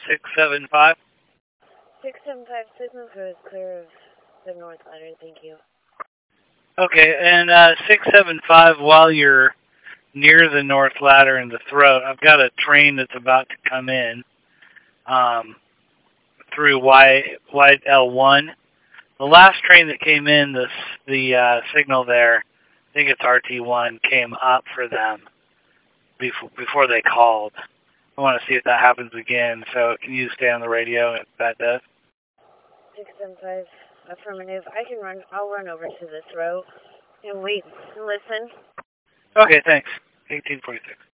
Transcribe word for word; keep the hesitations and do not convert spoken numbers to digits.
six seven five. six seven five, signal code is clear of the north ladder, thank you. Okay, and uh, six seven five, while you're near the north ladder in the throat, I've got a train that's about to come in um, through Y, Y L one. The last train that came in, the, the uh, signal there, I think it's R T one, came up for them before, before they called. I want to see if that happens again, so can you stay on the radio if that does? six seven five, affirmative. I can run, I'll run over to the throat and wait and listen. Okay, thanks. eighteen forty-six.